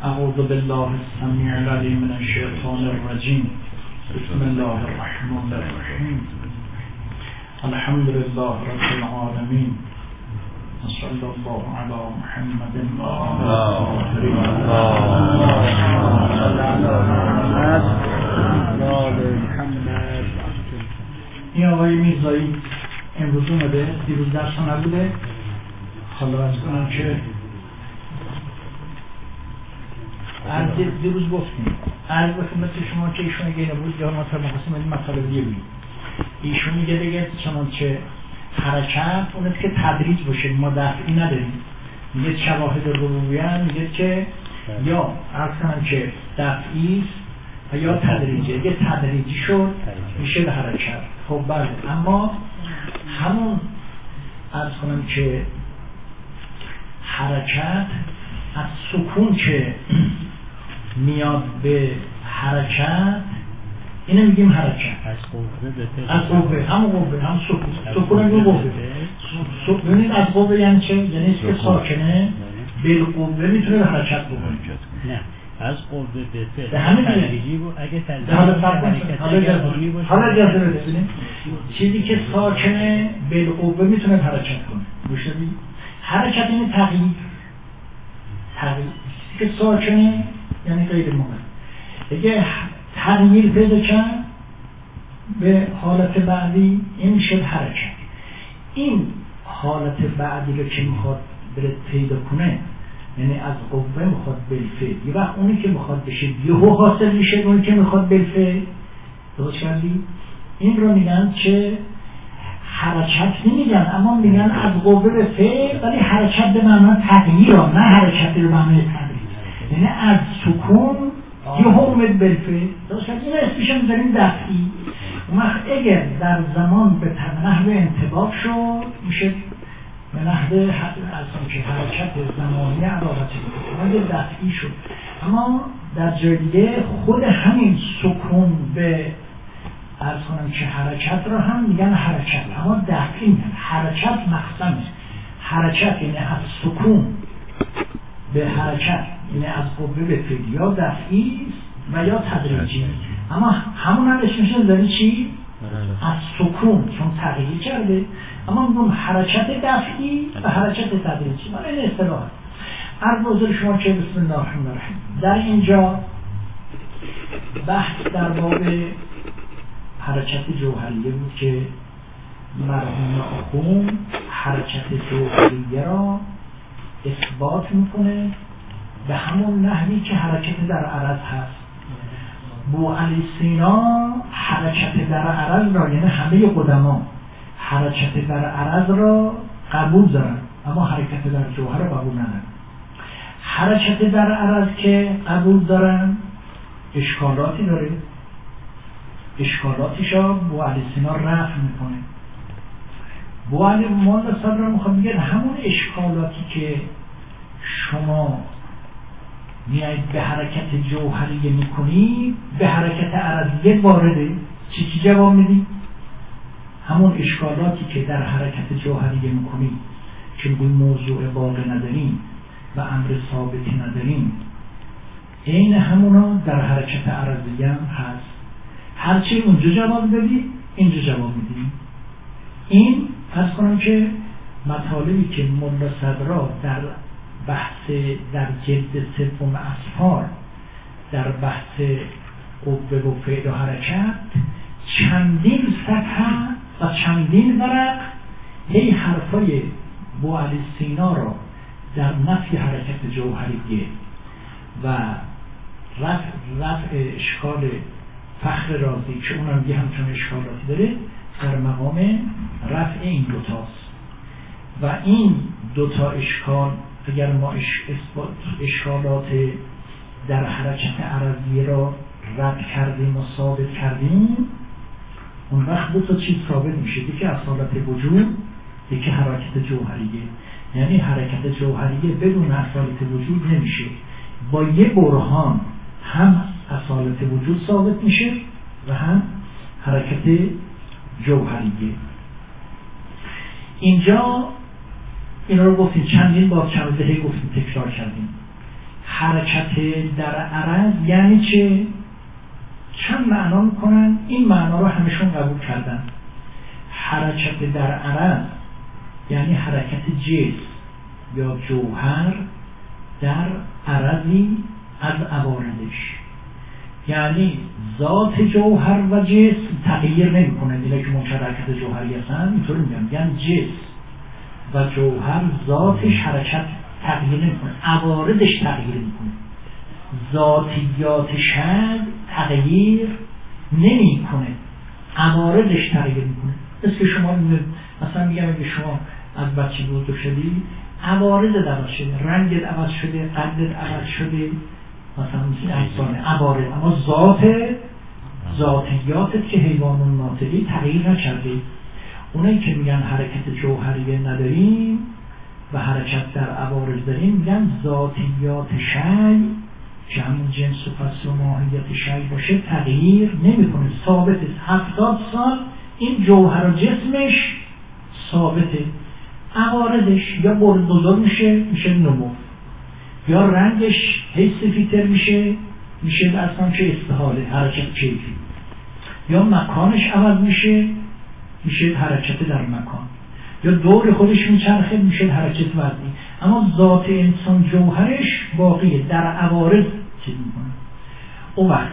اعوذ بالله السمیع العلیم من الشیطان الرجیم. بسم الله الرحمن الرحیم. الحمد لله رب العالمین. صلی الله علی محمد و آله محمد. این آقای میرزایی امروز اومده، دیروز درس نبوده. حالا از کنم که دیروز گفتیم عرض به خدمت شما که ایشون اگه نبود یا مثلا مخواستیم این مطالب دیگه بید ایشون میگه دیگه چنانچه حرکت اونست که تدریج باشه، ما دفعی نداریم. میگه شواهد ربوبیه میگه که یا عرض کنم که دفعی و یا تدریجی. اگه تدریجی شد میشه به حرکت. خب بله، اما همون عرض کنم که حرکت از سکون که میاد به حرکت اینه میگیم حرکت. از قوه همون قوه هم سکون هم قوه. ببینید از قوه یعنی چه؟ یعنی که ساکنه بالقوه میتونه به حرکت بکنه. نه از قوه به به همین تدریجی بود. اگه تدریجی باشه حالا اجازه ببینید چیزی که ساکنه بالقوه میتونه حرکت کنه. میشه حرکت یعنی تغییر که ساکنه یعنی غیر موقت. اگه تغییر پیدا کرد به حالت بعدی این میشه حرکت. این حالت بعدی رو که میخواد بره پیدا کنه یعنی از قوه میخواد بالفعل. یه وقت اونی که میخواد بشه یهو حاصل میشه، اونی که میخواد بالفعل. درست کردی؟ این رو میگن که حرکت نمیگن، اما میگن از قوه به فعل، ولی حرکت به معنی تغییر، نه حرکت به معنی تغییر. یعنی از سکون یهو اومد بالفعل. درست کردی؟ این اسمش میذاریم دفعی. اگر در زمان به نحو انطباق شد میشه به نحو اصلا که حرکت زمانی علاقتی بود دفعی شد. اما در جای دیگه خود همین سکون به عرض کنم که حرکت رو هم میگن حرکت، اما دفعی میگن. حرکت مقسمه. حرکت یعنی از سکون به حرکت یعنی از قوه به فعل، یا دفعی و یا تدریجی. اما همون هم اسمش داری چی؟ از سکون، چون تغییر کرده. اما میگم حرکت دفعی و حرکت تدریجی. من این اصطلاح عرض حضور شما که بسم الله الرحمن الرحیم. در اینجا بحث در باب حرکت جوهریه بود که مرحوم آخوند حرکت جوهریه را اثبات میکنه به همون نحوی که حرکت در عرض هست. بوعلی سینا حرکت در عرض را، یعنی همه قدما حرکت در عرض را قبول دارن، اما حرکت در جوهر را قبول ندارن. حرکت در عرض که قبول دارن اشکالاتی داره. اشکالاتش را بوعلی سینا رفع میکنه. بوعلی مولا صدر را میخواد بگه همون اشکالاتی که شما میایید به حرکت جوهریه میکنی به حرکت عرضیه وارده. چی جواب میدی؟ همون اشکالاتی که در حرکت جوهریه میکنی که بگوی موضوع باقی نداریم و امر ثابتی نداریم، این همونا در حرکت عرضیه هم هست. هرچی اونجا جواب دادی اینجا جواب میدی. این از کنم که مطالبی که مولا صدرا در بحث در جلد سوم اسفار در بحث قوه و فعل و حرکت چندین صفحه و چندین ورق هی حرفای بوعلی سینا را در نفی حرکت جوهریه و رفع اشکال فخر رازی که اونم یه همچون اشکالاتی داره در مقام رفع این دوتاست. و این دوتا اشکال اگر ما اشکالات در حرکت عرضی را رد کردیم و ثابت کردیم، اون وقت دو تا چیز ثابت میشه. یکی اصالت وجود، یکی حرکت جوهریه. یعنی حرکت جوهریه بدون اصالت وجود نمیشه. با یه برهان هم اصالت وجود ثابت میشه و هم حرکت جوهریه. اینجا اینا رو گفتیم چندین بار چند دهه گفتیم تکرار کردیم حرکت در عرض یعنی چه؟ چند معنا میکنن؟ این معنا رو همشون قبول کردن. حرکت در عرض یعنی حرکت جسم یا جوهر در عرضی از عوارضش، یعنی ذات جوهر و جسم تغییر نمیکنه. اینا که منکر حرکت جوهری هستن اینطور میگن جسم و جوهر ذاتش حرکت تغییر نمیکنه، عوارضش تغییر میکنه. ذاتیات شد تغییر نمیکنه، عوارضش تغییر میکنه. مثل که شما مثلا میگم اگه شما از بچه بزرگ شدی، عوارضت عوض شده، رنگت عوض شده، قدت عوض شده، مثلا مثل انسان عوارض، اما ذاتیاتت که حیوان ناطقی تغییر نکرده. اونایی که میگن حرکت جوهری نداریم و حرکت در عوارض داریم میگن ذاتیات شی که همون جنس و فصل و ماهیت شی باشه تغییر نمیکنه، ثابته. 70 سال این جوهر و جسمش ثابته، عوارضش یا بزرگ میشه نمو، یا رنگش هی سفیدتر میشه اصلا که استحاله حرکت کیفی، یا مکانش عوض میشه حرکت در مکان، یا دور خودش میچرخه میشه حرکت وضعی. اما ذات انسان جوهرش باقیه، در عوارض چیز میکنه. اون وقت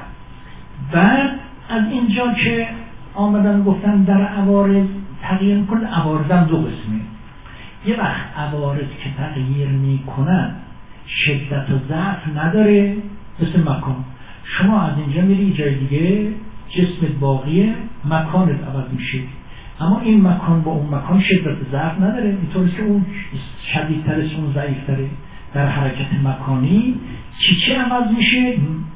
بعد از اینجا که آمدن گفتن در عوارض تغییر میکنه، عوارض هم دو قسمه. یه وقت عوارض که تغییر میکنن شدت و ضعف نداره، مثل مکان. شما از اینجا میری جای دیگه، جسمت باقیه، مکانت عوض میشه، اما این مکان با اون مکان شدت و ضعف نداره. اینطوری که اون شدیدتره اون ضعیفتره. در حرکت مکانی چی عوض میشه؟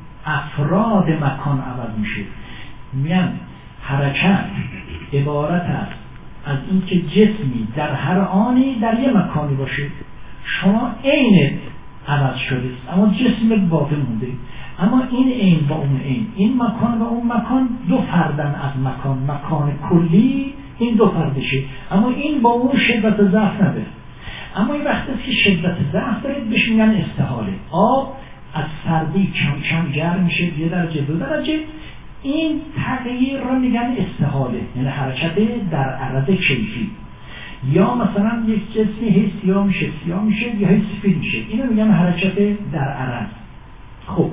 افراد مکان عوض میشه. میان حرکت عبارت است از اینکه جسمی در هر آنی در یه مکانی باشه. شما عینت عوض شده اما جسمت باقی مونده، اما این عین با اون عین، این مکان و اون مکان دو فردن از مکان کلی، این دو فردشه، اما این با اون شدت ضعف نداره. اما این وقتی که شدت ضعف داره بهش میگن استحاله. آب از سردی کم کم گرم میشه، 1 درجه 2 درجه، این تغییر رو میگن استحاله، یعنی حرکت در عرض کیفی. یا مثلا یک جسمی هی سیاه میشه یا هی سفید میشه، اینو میگن حرکت در عرض. خب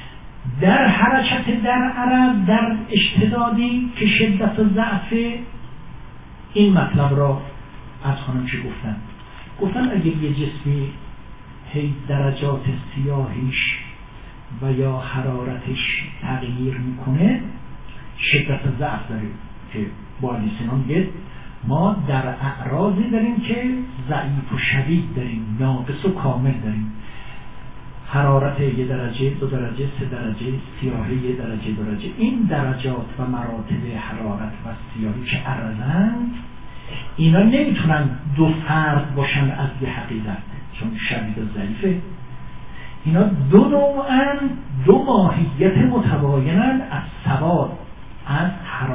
در حرکت در عرض در اشتدادی که شدت و ضعف، این مطلب را از خانم چی گفتن اگر یه جسمی هی درجات سیاهیش و یا حرارتش تغییر میکنه، شدت و ضعف داره که با لیسنان میگه ما در اعراضی داریم که ضعیف و شدید داریم، ناقص و کامل داریم. حرارت 1 درجه 2 درجه 3 درجه، سیاهی 1 درجه 2 درجه. این درجات و مراتب حرارت و سیاهی که عرضند، اینا نمیتونن دو فرد باشن از یه حقیقت، چون شدید و ضعیفه. اینا دو نوعن، دو ماهیت متباینن از سواد، از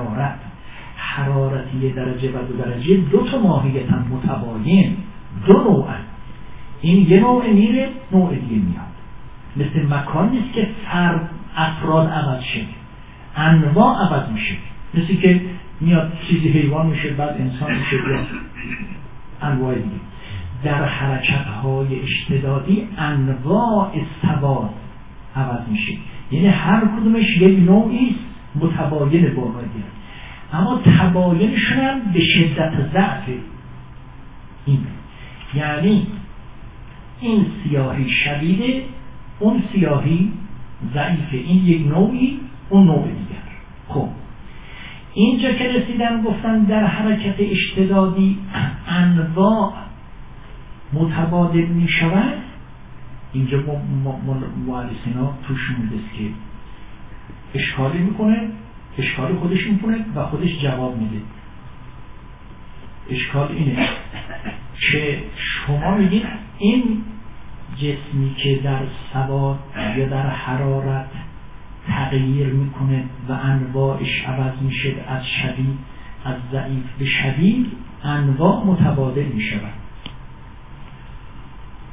حرارت 1 درجه و 2 درجه 2 تا ماهیت متباین، دو نوعن. این یه نوع میره، نوع دیگه میاد. مثل مکان نیست که فرد افراد عوض شد، انواع عوض میشه. مثل که میاد چیزی حیوان میشه بعد انسان میشه یا انواع دیگه. در حرکت های اشتدادی انواع سواد عوض میشه، یعنی هر کدومش یک نوعی متباین با دیگه، اما تباینشون هم به شدت ضعف. این یعنی این سیاهی شدیده، اون سیاهی ضعیفه، این یک نوعی، اون نوع دیگر. خب اینجا که رسیدن گفتن در حرکت اشتدادی انواع متبادل می شود. اینجا مؤلفین ها توش میدست که اشکالی میکنه، اشکال خودش میکنه و خودش جواب میده. اشکال اینه که شما میگید این جسمی که در سواد یا در حرارت تغییر میکنه و انواعش عوض میشه، از شدید از ضعیف به شدید، انواع متبادل میشود.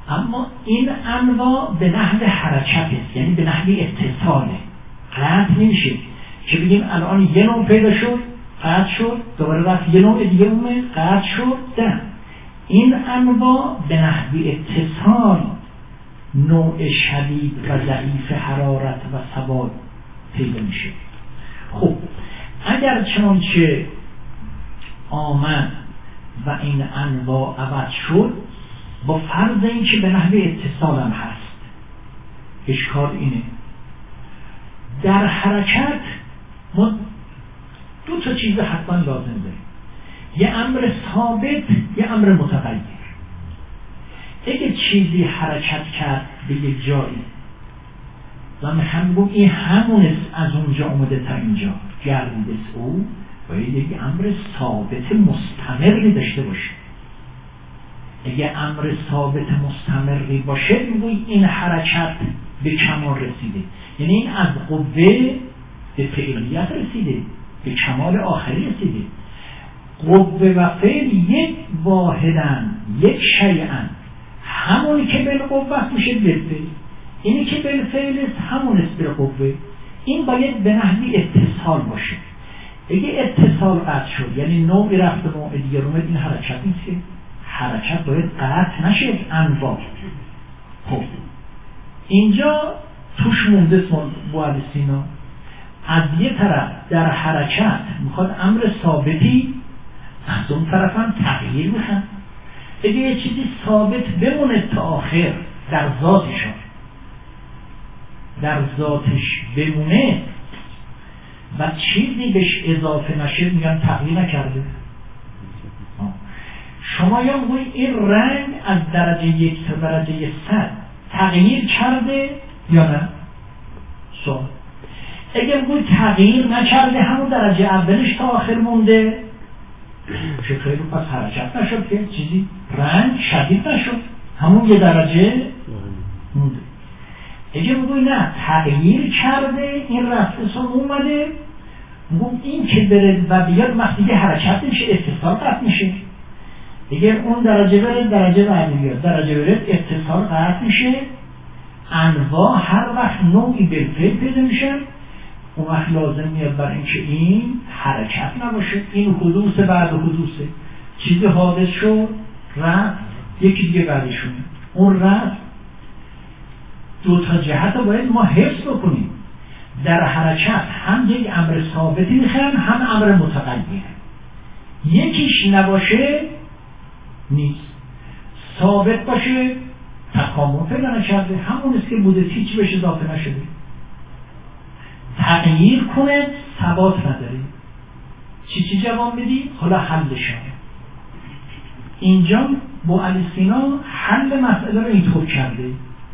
اما این انواع به نحو حرکت است، یعنی به نحو اتصاله. قطع نمیشه که بگیم الان یه نوع پیدا شد قطع شد، دوباره رفت یه نوع دیگه اومد قطع شد. نه، این انواع به نحو اتصال نوع شدید و ضعیف حرارت و ثبات پیدا میشه. خب اگر چنانچه آمد و این انواع عوض شد، با فرض این که به نحو اتصال هم هست، اشکال اینه در حرکت ما دو تا چیز حتما لازم داریم، یه امر ثابت، یه امر متغیر. اگه چیزی حرکت کرد به یک جایی و میخوام بگم این همون است از اونجا اومده تا اینجا گردیده است، او باید یک امر ثابت مستمری داشته باشه. اگه امر ثابت مستمری باشه میگوی این حرکت به کمال رسیده، یعنی این از قوه به فعلیت رسیده، به کمال آخری رسیده. قوه و فعل یک واحدن، یک شیئن. همونی که بالقوه میشه بالفعل، اینی که بالفعل است همون است بالقوه. این باید به نحوی اتصال باشه. اگه اتصال قطع شد، یعنی نوعی رفت به نوع دیگر اومد، این حرکت نیست که حرکت باید قطع نشه. انواع خب اینجا توش مونده بوعلی سینا از یه طرف در حرکت میخواد امر ثابتی، از اون طرف هم تغییر میخواد. اگه یه چیزی ثابت بمونه تا آخر در ذاتشون، در ذاتش بمونه و چیزی بهش اضافه نشه، میگن تغییر نکرده. شما یا میگوید این رنگ از درجه 1 تا درجه 100 تغییر کرده یا نه؟ سوال. اگر میگوید تغییر نکرده، همون درجه اولش تا آخر مونده، چه خیلی پس حرکت نشد که چیزی رنگ شدید نشد، همون یه درجه مونده. اگر میگوید نه تغییر کرده، این رفته سال اومده، میگوید این که بره و بیاد وقتی که حرکت میشه اتصال قطع میشه. اگر اون درجه بره درجه بعدی بیاد، درجه بره اتصال قطع میشه. انواع هر وقت نوعی بالفعل پیدا میشن، اون وقت لازم میاد برای اینکه این حرکت نباشه، این حدوث بعد حدوثه. چیزی حادث شد رفت، یکی دیگه بعدشونه، اون رفت. دو تا جهت رو باید ما حفظ بکنیم. در حرکت هم یک امر ثابتی میخوان، هم امر متغیر. یکیش نباشه نیست، ثابت باشه تکامل پیدا نکرده، همون است که بوده، هیچ بهش اضافه نشده. تغییر کنه ثبات نداره. چی جواب میدی؟ حالا حلش. اینجا بوعلی سینا حل مسئله رو اینطور کرده.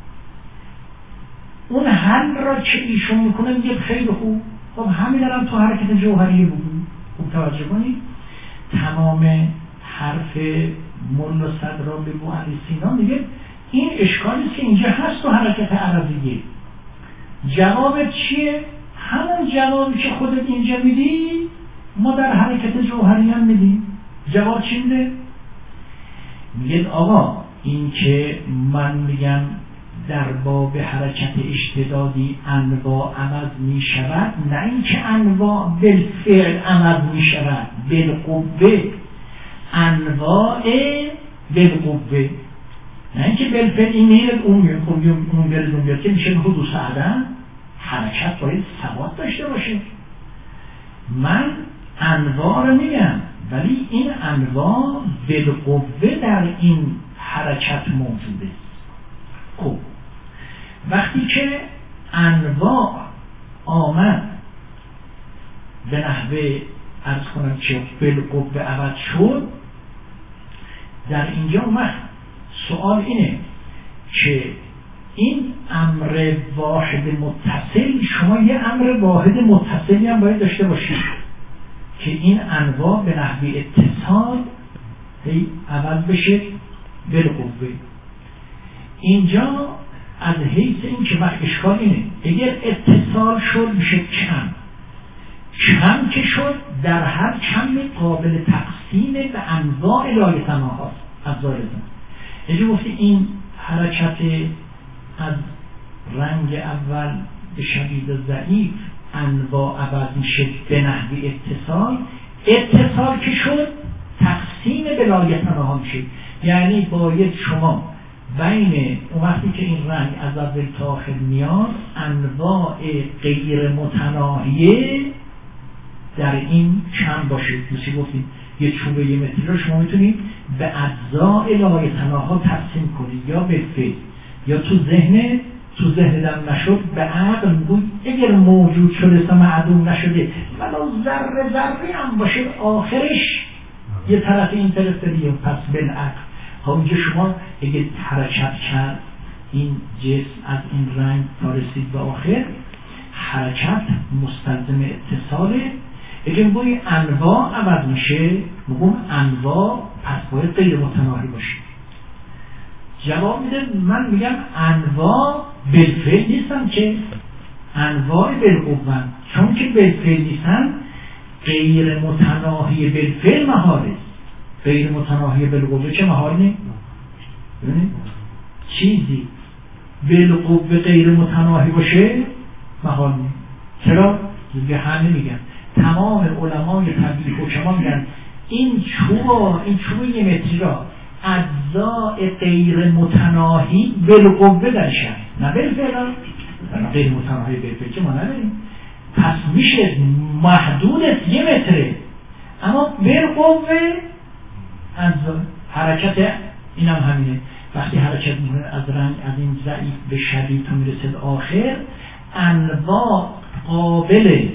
اون حل را که ایشون میکنه میگه خیلی خوب، خب همین الان تو حرکت جوهری بگو. خوب توجه کنید، تمام حرف ملا صدرا به بوعلی سینا میگه این اشکالی که اینجا هست تو حرکت عرضیه. جواب چیه؟ همون جوابی که خودت اینجا میدی ما در حرکت جوهری هم میدیم. جواب چی میده؟ میگه آقا این که من میگم در باب حرکت اشتدادی انواع عوض میشود، نه این که انواع بالفعل عوض میشود، بالقوه. انواع بالقوه، نه این که بالفعل این میرد اون میرد اون میرد که میشه حدوث عدم. حرکت باید ثبات داشته باشه. من انواع رو میگم، ولی این انواع بالقوه در این حرکت موجوده. خب وقتی که انواع آمد به نحوه عرض کنم که بالقوه عوض شد، در اینجا اومد سوال اینه که این امر واحد متصل، شما یه امر واحد متصلی هم باید داشته باشید که این انواع به نحوه اتصال عوض بشه بالقوه. اینجا از حیث این که وقت اشکال اینه، اگر اتصال شد میشه کم که شد، در هر کم قابل تقسیم به انواع لایتناها هست. افضال اینجا گفتی این حرکت از رنگ اول به شدید و ضعیف انواع عوض میشه به نحو اتصال که شد تقسیم ولایتناها میشه. یعنی باید شما بین اون وقتی که این رنگ از اول تا آخر میاد انواع غیر متناهیه در این کم باشه. مثل گفتیم یه چوبه یه متری رو شما میتونید به اجزاء لایتناها تقسیم کنید، یا به فعل یا تو ذهن نشد به عقل بود اگر موجود شده معدوم نشده ولو ذره هم باشه آخرش یه طرف این طرف دیگه پس بالعقل. همونجا شما اگه حرکت کرد این جسم از این رنگ تا رسید به آخر، حرکت مستلزم اتصاله. اگه بگوی انواع عوض میشه بگم انواع پس باید غیر متناهی باشه. جواب میده من میگم انواع بالفعل نیستن که انواع بالقوه، چون که بالفعل نیستن غیر متناهی بالفعل محاله. غیر متناهی بالقوه چه محال نیست؟ ببینید چیزی بالقوه غیر متناهی باشه محال نیست. چرا؟ دیگه همه میگن تمام علمای طبیعی حکما میگن این چوب یه متری را اجزاء غیر متناهی بالقوه درشن، نه بالفعل. غیر متناهی بالفعل که ما نداریم، پس میشه محدود یه متره، اما بالقوه اجزاء. حرکت این هم همینه، وقتی حرکت میکنه از رنگ از این ضعیف به شدید تا میرسد آخر، انواع قابل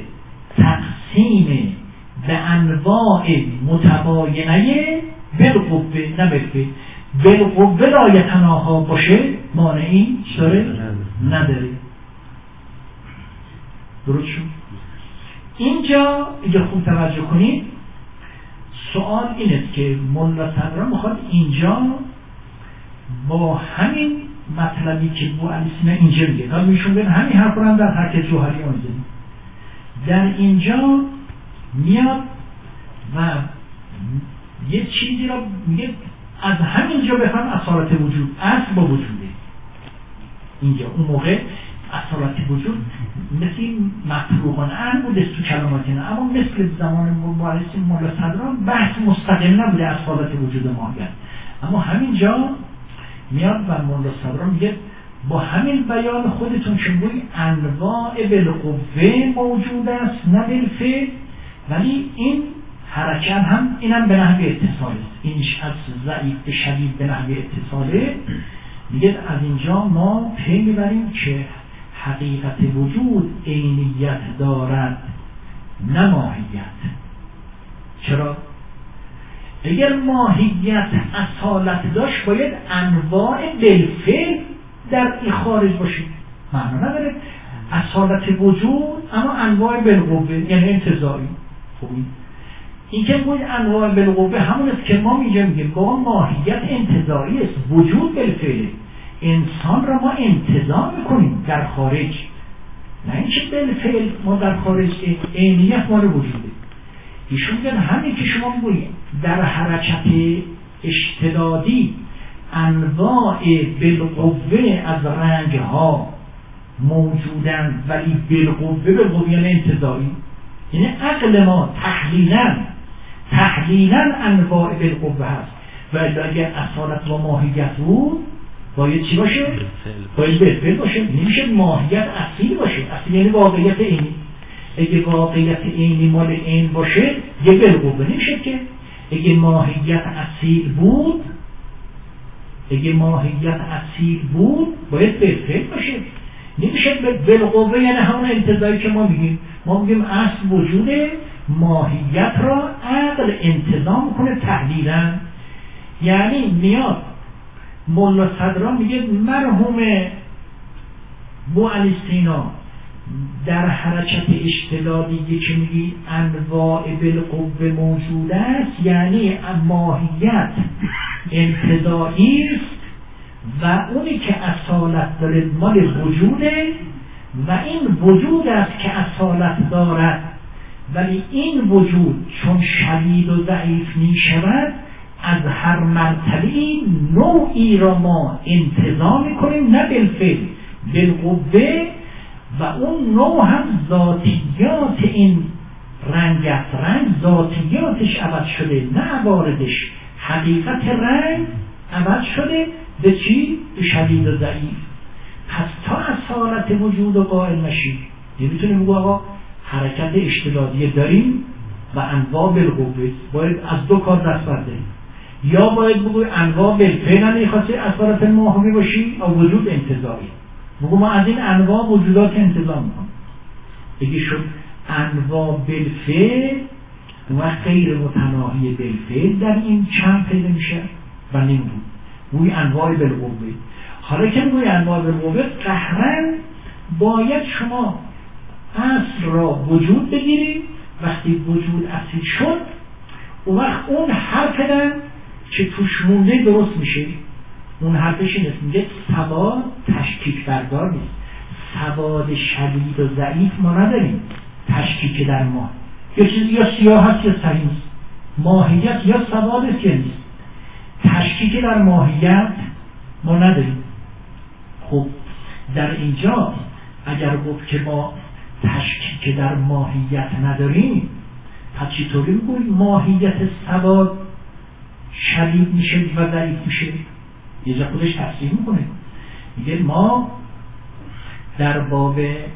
تقسیم به انواع متباینه بالقوه نه بالفعل. بالقوه لایتناها باشه مانعی داره؟ نداره. درست شد؟ اینجا اگه خوب توجه کنید سوال اینه که ملا صدرا میخواد اینجا با همین مطلبی که بو علی سینا اینجا میگه، دار میشون بین همین حرف رو هم در حرکت جوهری آنزدیم، در اینجا میاد و یه چیزی را میگه از همینجا بفهم اصالت وجود اصل با وجوده. اینجا اون موقع اصالت وجود مثل مطروحانه بوده تو کلماتینا، اما مثل زمان مبارسی مولا صدران بحث مستقل نبوده اصالت وجود ماهیت. اما همینجا میاد و مولا صدران میگه با همین بیان خودتون که بوی انواع بالقوه موجود است نه بالفعل، ولی این حرکت هم اینم به نحو اتصال است. اینش از ضعیف به شدید به نحو اتصاله. میگه از اینجا ما پی میبریم که حقیقت وجود عینیت دارد نه ماهیت. چرا؟ اگر ماهیت اصالت داشت باید انواع بالفعل در این خارج باشه، معنا نداره اصالت وجود اما انواع بالقوه یعنی انتزاعی. خوبی این که باید انواع بالقوه همون است که ما اینجا میگیم با ماهیت انتزاعی است، وجود بالفعل. انسان را ما انتزاع میکنیم در خارج، نه اینکه بالفعل ما در خارج عینیت مال وجوده. ایشون میگن همین که شما میگویید در حرکت اشتدادی انواع بالقوه از رنگ ها موجودند ولی بالقوه یعنی انتزاعی، یعنی عقل ما تحلیلاً انواع بالقوه هست. و اگر اصالت و ماهیت بود باید چی باشه؟ باید بالفعل باشه. نمیشه ماهیت اصیل باشه. اصیل یعنی واقعیت عینی. اگه واقعیت عینی مال عین باشه یه بالقوه نمیشه که. اگه ماهیت اصیل بود باید بالفعل باشه. نمیشه بالقوه یعنی همون انتزاعی که ما میگیم. ما میگیم اصل وجود ماهیت را عقل انتزاع میکنه تحلیلاً. یعنی میاد مولا صدران میگه مرحوم بو علی سینا در حرکت اشتدادی که میگی انواع بالقوه موجود است، یعنی ماهیت انتزاعی است و اونی که اصالت داره مال وجوده و این وجود است که اصالت دارد، ولی این وجود چون شدید و ضعیف می شود از هر مرتبه‌ای نوعی را ما انتظام میکنیم، نه بالفعل، بالقوه، و اون نوع هم ذاتیات این رنگ ذاتیاتش عوض شده، نه عوارضش. حقیقت رنگ عوض شده به چی؟ به شدید و ضعیف. پس تا اصالت وجود و قائل نشی نمیتونیم بگو آقا حرکت اشتدادی داریم و انواع بالقوه، باید از دو کار دست برداریم. یا باید بگوی انواع بالفعل نمیخواستی اصالت ماهمی باشی و وجود انتزاعی، بگو ما از این انواع وجودات انتظام میکنم. اگه شد انواع بالفعل و غیر متناهی بالفعل در این چند پیدا میشه و نمیدون گوی انواع بالقوه. حالا که گوی انواع بالقوه قهرن باید شما اصل را وجود بگیرید. وقتی وجود اصیل شد اون وقت اون حرفدن که توش مونده درست میشه. اون حرفش این است، میگه سواد تشکیک بردار نیست. سواد شدید و ضعیف ما نداریم. تشکیک در ما یا چیزی یا سیاه هست یا سهیم است. ماهیت یا سواد است یا نیست. تشکیک در ماهیت ما نداریم. خب در اینجا اگر گفت که ما تشکیک در ماهیت نداریم، پس چطوری بگوییم ماهیت سواد شدید میشه و ضعیف میشه؟ یه جا خودش تفسیر میکنه، میگه ما در باب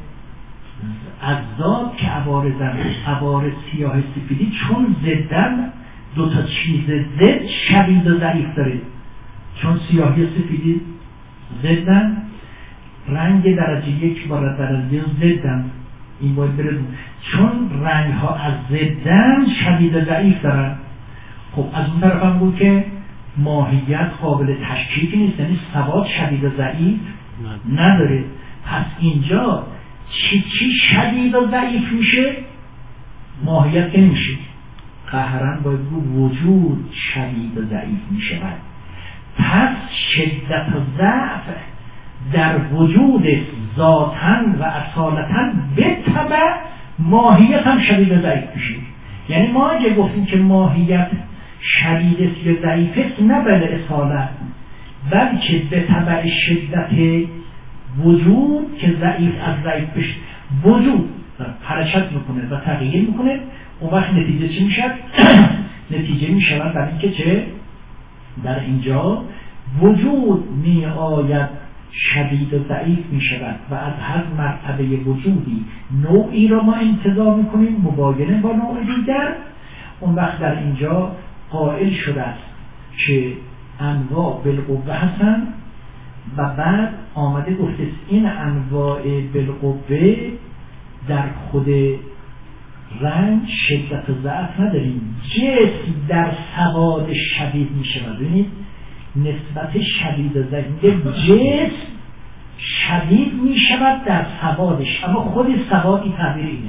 اجزاد که عوارض سیاه سفیدی چون زدن دو تا چیز زد شدید و ضعیف داره. چون سیاهی سفیدی زدن، رنگ درجه یک با درجه زدن، این باید بردون. چون رنگ ها از زدن شدید و ضعیف دارن. خب از اون طرف هم بود که ماهیت قابل تشکیک نیست، یعنی سواد شدید و ضعیف نداره. پس اینجا چی شدید و ضعیف میشه؟ ماهیت که نمیشه. قهرن باید وجود شدید و ضعیف میشه. پس شدت و ضعف در وجود ذاتاً و اصالتاً به تبع ماهیت هم شدید و ضعیف میشه. یعنی ما اگه گفتیم که ماهیت شدید است یا ضعیف است، نه بله اصالت، بلکه به تبع شدت وجود که ضعیف از ضعیف بشه، وجود حرکت میکنه و تغییر میکنه. اون وقت نتیجه چی میشه؟ نتیجه میشه برای اینکه چه؟ در اینجا وجود می آید شدید و ضعیف می شود و از هر مرتبه وجودی نوعی را ما انتزاع میکنیم مباینه با نوع دیگر. اون وقت در اینجا قائل شده است که انواع بالقوه هستن و بعد آمده گفته این انواع بالقوه در خود رنگ شدت و ضعف نداریم. جسم در سواد شدید می شود. ببینید نسبت شدید و ضعیف، جسم شدید می شود در سوادش، اما خود سوادی تعبیر اینه.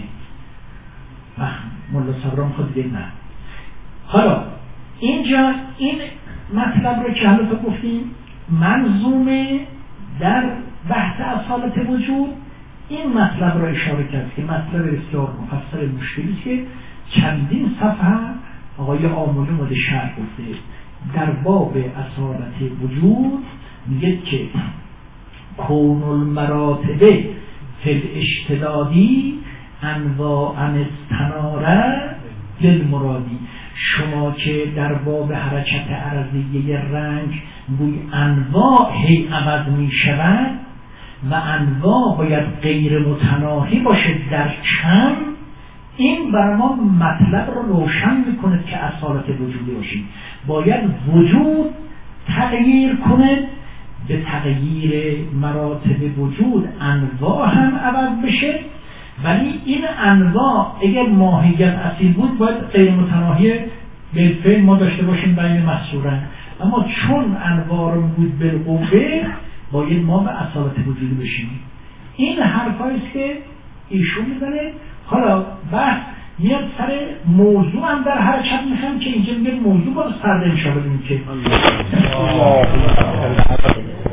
مولا صبران خود دید نه. حالا اینجا این مطلب رو که حالا تو گفتیم منظومه در بحث اصالت وجود، این مطلب را اشاره کرد که مطلب بسیار مفصل مشکلی است که چندین صفحه آقای آملی مورد شرح گفته. در باب اصالت وجود میگه که کون المراتب فی الاشتدادی انواعا استناره للمرادی. شما که در باب حرکت عرضیه رنگ گوی انواع هی عوض می شود و انواع باید غیر متناهی باشه در کم، این برای ما مطلب رو روشن میکنه که اصالت وجودی باشید. باید وجود تغییر کنه، به تغییر مراتب وجود انواع هم عوض بشه، ولی این انواع اگر ماهیت اصیل بود باید غیر متناهی بالفعل ما داشته باشیم بین محصورن، اما چون انواع رو بود بالقوه باید ما به اصالت وجودی بشیم. این حرفایی است که ایشون میزنه. حالا بحث میاد سر موضوع هم در حرکت میخوام که اینجا میگه موضوع باز پرده میشه بدونیم که